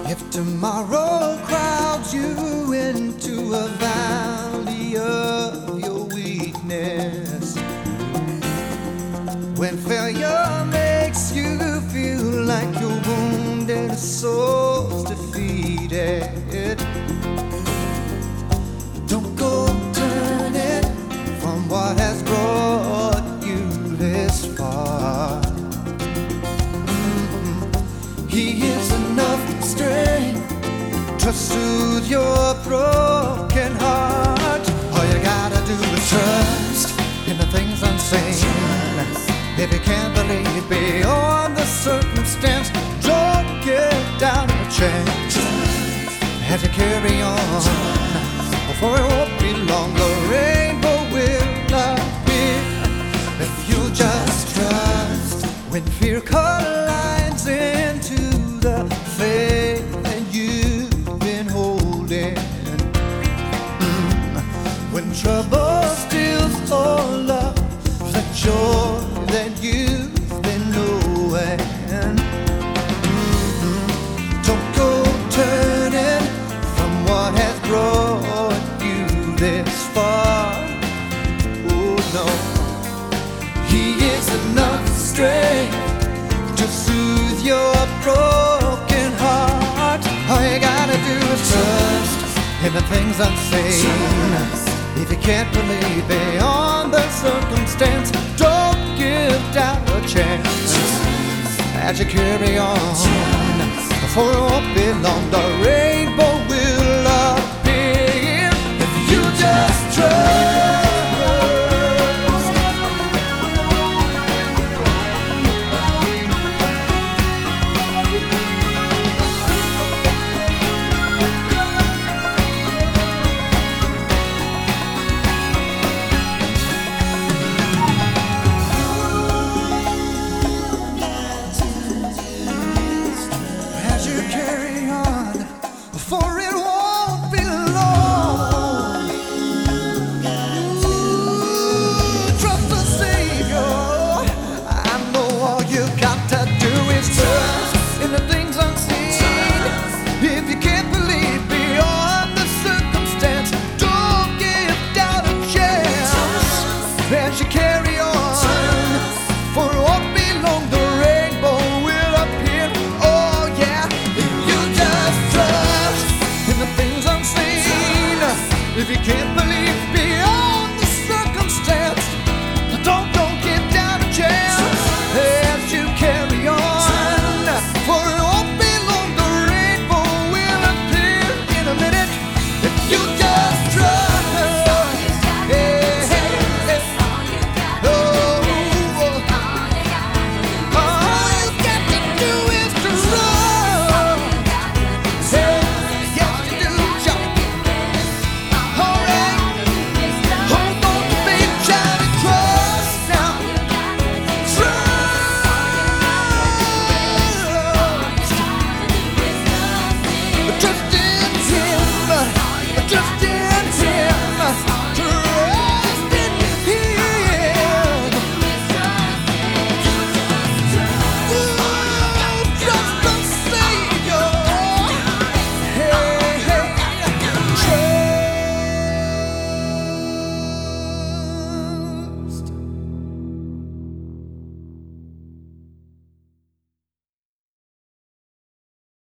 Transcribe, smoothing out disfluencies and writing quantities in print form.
If tomorrow crowds you into a valley of your weakness, when failure makes you feel like you're wounded, soul's defeated, don't go turning from what has brought you this far. He is enough strength to soothe your broken heart. All you gotta do is trust in the things unseen. If you can't believe beyond the circumstance, don't give down your chance. As you carry on, for it won't be long, the rainbow will appear. If you just trust when fear collides into the faith that you've been holding, when trouble steals all of the joy that you've been knowing, don't go turning from what has brought you this far. Oh no, He is enough strength to soothe your broken heart. All you gotta do is trust in the things unseen. If you can't believe beyond the circumstance, don't give doubt a chance. As you carry on, for it won't be long, the